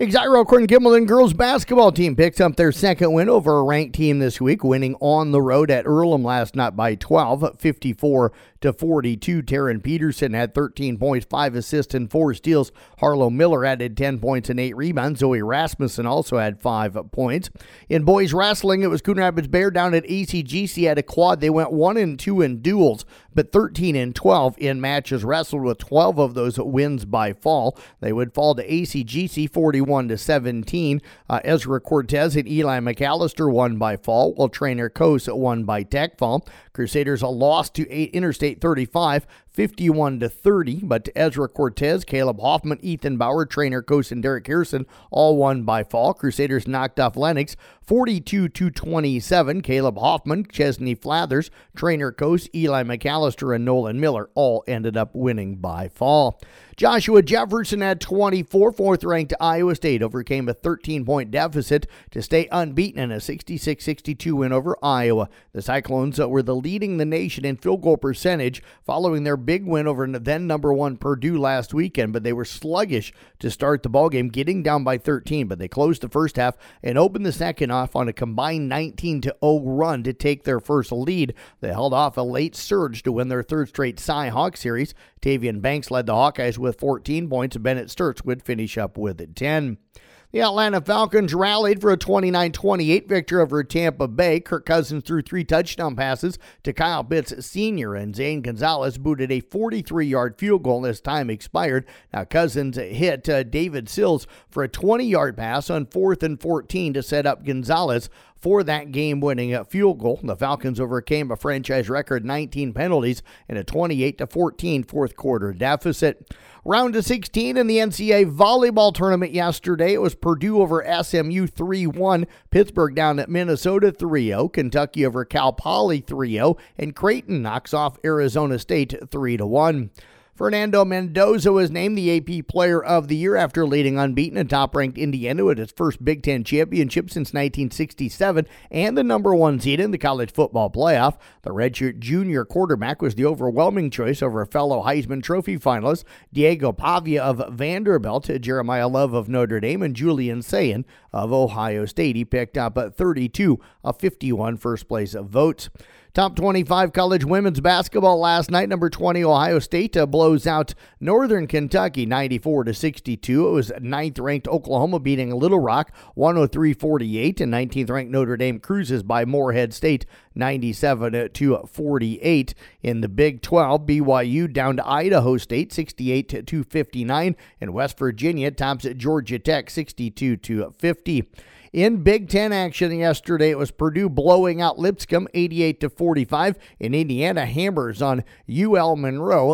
Exiro Corn Gimmelin girls basketball team picks up their second win over a ranked team this week, winning on the road at Earlham last night by 12, 54-42. Taryn Peterson had 13 points, 5 assists, and 4 steals. Harlow Miller added 10 points and 8 rebounds. Zoe Rasmussen also had 5 points. In boys wrestling, it was Coon Rapids Bear down at ACGC at a quad. They went 1-2 in duels, but 13-12 in matches wrestled, with 12 of those wins by fall. They would fall to ACGC 41-17. Ezra Cortez and Eli McAllister won by fall, while Trainer Coase won by tech fall. Crusaders lost to Interstate 35, 51-30, but Ezra Cortez, Caleb Hoffman, Ethan Bauer, Trainer Coase, and Derek Harrison all won by fall. Crusaders knocked off Lennox 42-27. Caleb Hoffman, Chesney Flathers, Trainer Coase, Eli McAllister, and Nolan Miller all ended up winning by fall. Joshua Jefferson had 24. Fourth-ranked Iowa State overcame a 13-point deficit to stay unbeaten in a 66-62 win over Iowa. The Cyclones were leading the nation in field goal percentage following their big win over then number 1 Purdue last weekend, but they were sluggish to start the ballgame, getting down by 13, but they closed the first half and opened the second off on a combined 19-0 run to take their first lead. They held off a late surge to win their third straight Cy-Hawk series. Tavian Banks led the Hawkeyes with 14 points. Bennett Sturts would finish up with 10. The Atlanta Falcons rallied for a 29-28 victory over Tampa Bay. Kirk Cousins threw 3 touchdown passes to Kyle Pitts Sr., and Zane Gonzalez booted a 43-yard field goal as time expired. Now Cousins hit David Sills for a 20-yard pass on 4th and 14 to set up Gonzalez for that game-winning field goal. The Falcons overcame a franchise record 19 penalties and a 28-14 fourth-quarter deficit. Round of 16 in the NCAA volleyball tournament yesterday. It was Purdue over SMU 3-1, Pittsburgh down at Minnesota 3-0, Kentucky over Cal Poly 3-0, and Creighton knocks off Arizona State 3-1. Fernando Mendoza was named the AP Player of the Year after leading unbeaten and top-ranked Indiana at its first Big Ten championship since 1967 and the number 1 seed in the college football playoff. The redshirt junior quarterback was the overwhelming choice over fellow Heisman Trophy finalists Diego Pavia of Vanderbilt, Jeremiah Love of Notre Dame, and Julian Sayin of Ohio State. He picked up 32 of 51 first-place votes. Top 25 college women's basketball last night. Number 20 Ohio State blows out Northern Kentucky 94-62. It was 9th-ranked Oklahoma beating Little Rock 103-48, and 19th-ranked Notre Dame cruises by Morehead State 97-48. In the Big 12, BYU down to Idaho State 68-59, and West Virginia tops at Georgia Tech 62-50. In Big Ten action yesterday, it was Purdue blowing out Lipscomb 88-45, and Indiana hammers on UL Monroe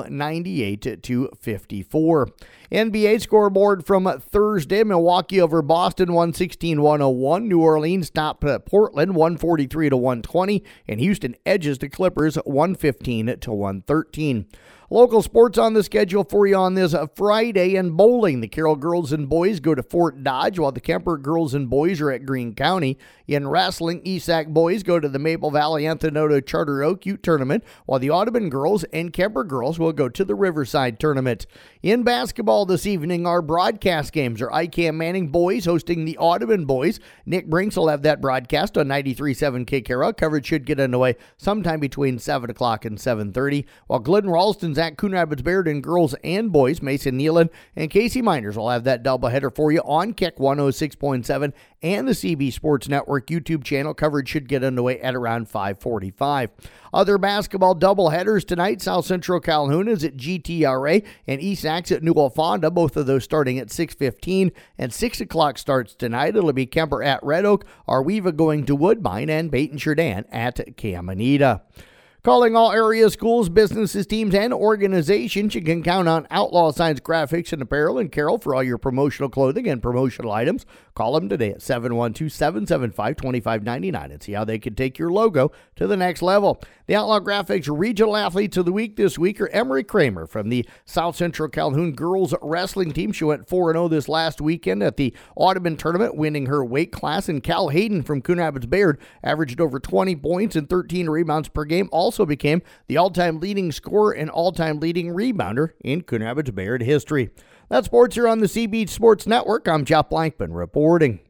98-54. NBA scoreboard from Thursday: Milwaukee over Boston 116-101. New Orleans topped Portland 143-120, and Houston edges the Clippers 115-113. Local sports on the schedule for you on this Friday. In bowling, the Carroll girls and boys go to Fort Dodge, while the Kemper girls and boys are at Greene County. In wrestling, ESAC boys go to the Maple Valley Anthony Charter Oak Ute Tournament, while the Audubon girls and Kemper girls will go to the Riverside Tournament. In basketball this evening, our broadcast games are ICAM Manning boys hosting the Audubon boys. Nick Brinks will have that broadcast on 93.7 KCARA. Coverage should get underway sometime between 7 o'clock and 7:30, while Glidden Ralston's at Coon Rapids Baird girls and boys. Mason Nealon and Casey Miners will have that doubleheader for you on Kick 106.7 and the CB Sports Network YouTube channel. Coverage should get underway at around 5:45. Other basketball doubleheaders tonight: South Central Calhoun is at GTRA and ESAC's at Newell Fonda, both of those starting at 6:15, and 6 o'clock starts tonight. It'll be Kemper at Red Oak, Arweva going to Woodbine, and Peyton Churdan at Caminita. Calling all area schools, businesses, teams, and organizations, you can count on Outlaw Signs Graphics and Apparel in Carroll for all your promotional clothing and promotional items. Call them today at 712-775-2599 and see how they can take your logo to the next level. The Outlaw Graphics Regional Athletes of the Week this week are Emery Kramer from the South Central Calhoun girls wrestling team. She went 4-0 this last weekend at the Audubon Tournament, winning her weight class. And Cal Hayden from Coon Rapids Bayard averaged over 20 points and 13 rebounds per game. Also became the all-time leading scorer and all-time leading rebounder in Coon Rapids Bayard history. That's sports here on the CB Sports Network. I'm Jeff Blankman reporting.